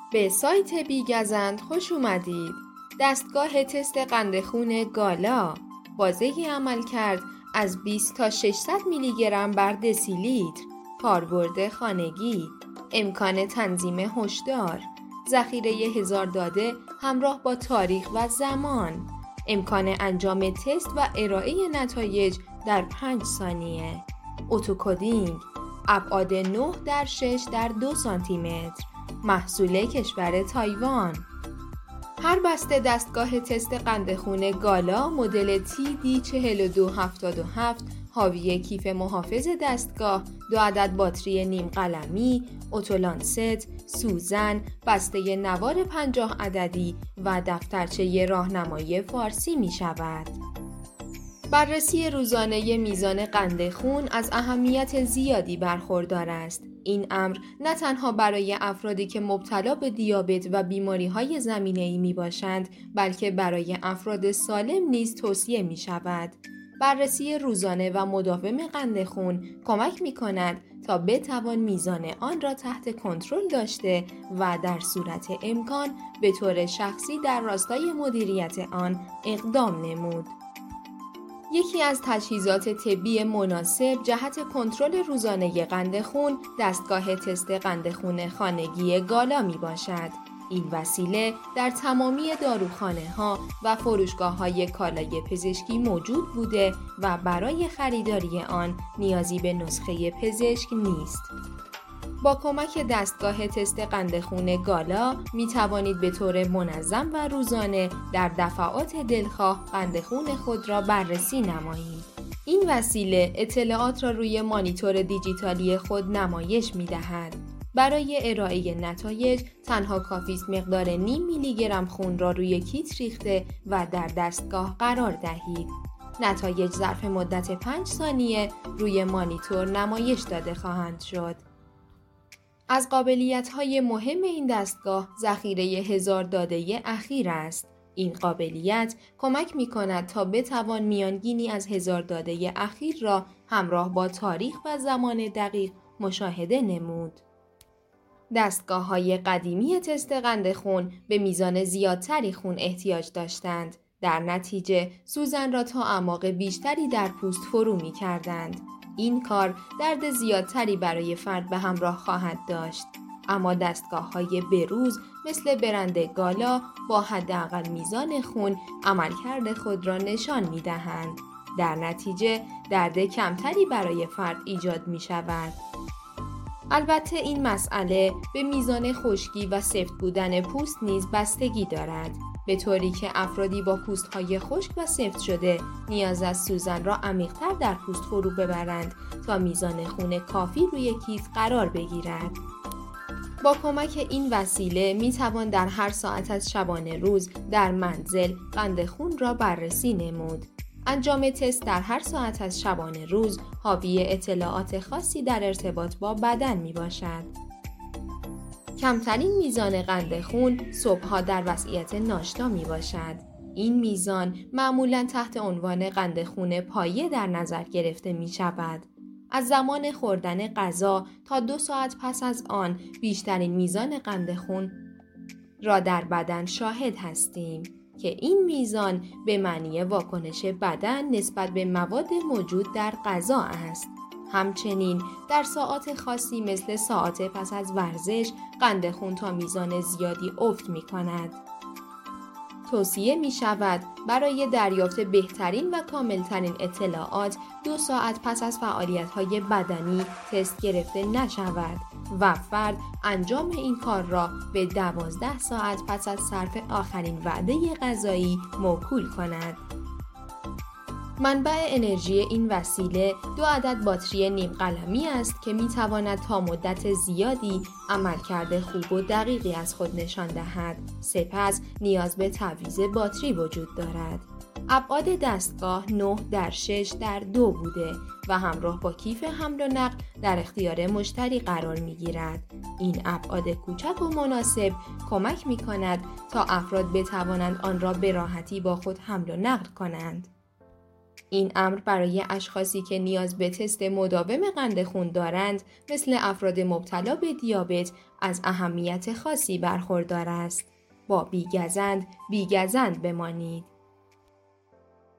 به سایت بیگزند خوش اومدید. دستگاه تست قند خون گالا بازه عمل کرد از 20 تا 600 میلی گرم بر دسیلیتر، کاربرد خانگی، امکان تنظیم هشدار، ذخیره 1000 داده همراه با تاریخ و زمان، امکان انجام تست و ارائه نتایج در 5 ثانیه، اتوکدینگ، ابعاد 9x6x2 سانتیمتر، محصول کشور تایوان. هر بسته دستگاه تست قند خون گالا مدل TD4277 حاوی کیف محافظ دستگاه، 2 عدد باتری نیم قلمی، اتولانست، سوزن، بسته نوار 50 عددی و دفترچه راهنمایی فارسی می شود. بررسی روزانه میزان قند خون از اهمیت زیادی برخوردار است. این امر نه تنها برای افرادی که مبتلا به دیابت و بیماری‌های زمینه‌ای میباشند، بلکه برای افراد سالم نیز توصیه می شود. بررسی روزانه و مداوم قند خون کمک می‌کند تا بتوان میزان آن را تحت کنترل داشته و در صورت امکان به طور شخصی در راستای مدیریت آن اقدام نمود. یکی از تجهیزات طبی مناسب جهت کنترل روزانه قند خون دستگاه تست قند خون خانگی گالا می باشد. این وسیله در تمامی داروخانه‌ها و فروشگاه‌های کالای پزشکی موجود بوده و برای خریداری آن نیازی به نسخه پزشک نیست. با کمک دستگاه تست قند خون گالا می توانید به طور منظم و روزانه در دفعات دلخواه قند خون خود را بررسی نمایید. این وسیله اطلاعات را روی مانیتور دیجیتالی خود نمایش می دهد. برای ارائه نتایج تنها کافی است مقدار نیم میلی گرم خون را روی کیت ریخته و در دستگاه قرار دهید. نتایج ظرف مدت 5 ثانیه روی مانیتور نمایش داده خواهند شد. از قابلیت‌های مهم این دستگاه ذخیره 1000 داده اخیر است. این قابلیت کمک می‌کند تا بتوان میانگینی از 1000 داده اخیر را همراه با تاریخ و زمان دقیق مشاهده نمود. دستگاه‌های قدیمی تست قند خون به میزان زیادتری خون احتیاج داشتند. در نتیجه سوزن را تا اعماق بیشتری در پوست فرو می‌کردند. این کار درد زیادتری برای فرد به همراه خواهد داشت. اما دستگاه‌های بروز مثل برند گالا با حداقل میزان خون عملکرد خود را نشان می‌دهند. در نتیجه درد کمتری برای فرد ایجاد می‌شود. البته این مسئله به میزان خشکی و سفت بودن پوست نیز بستگی دارد، به طوری که افرادی با پوست‌های خشک و سفت شده نیاز از سوزن را عمیق‌تر در پوست فرو ببرند تا میزان خون کافی روی کیت قرار بگیرد. با کمک این وسیله می‌توان در هر ساعت از شبانه روز در منزل قند خون را بررسی نمود. انجام تست در هر ساعت از شبانه روز حاوی اطلاعات خاصی در ارتباط با بدن می باشد. کمترین میزان قند خون صبحها در وضعیت ناشتا می باشد. این میزان معمولاً تحت عنوان قند خون پایه در نظر گرفته می شود. از زمان خوردن غذا تا 2 ساعت پس از آن بیشترین میزان قند خون را در بدن شاهد هستیم که این میزان به معنی واکنش بدن نسبت به مواد موجود در غذا است. همچنین در ساعات خاصی مثل ساعات پس از ورزش قند خون تا میزان زیادی افت می کند. توصیه می شود برای دریافت بهترین و کاملترین اطلاعات 2 ساعت پس از فعالیت‌های بدنی تست گرفته نشود و فرد انجام این کار را به 12 ساعت پس از صرف آخرین وعده غذایی موکول کند. منبع انرژی این وسیله 2 عدد باتری نیم قلمی است که می تواند تا مدت زیادی عملکرد خوب و دقیقی از خود نشان دهد. سپس نیاز به تعویض باتری وجود دارد. ابعاد دستگاه 9x6x2 بوده و همراه با کیف حمل و نقل در اختیار مشتری قرار می گیرد. این ابعاد کوچک و مناسب کمک می کند تا افراد بتوانند آن را به راحتی با خود حمل و نقل کنند. این امر برای اشخاصی که نیاز به تست مداوم قند خون دارند، مثل افراد مبتلا به دیابت، از اهمیت خاصی برخوردار است. با بیگزند بمانید.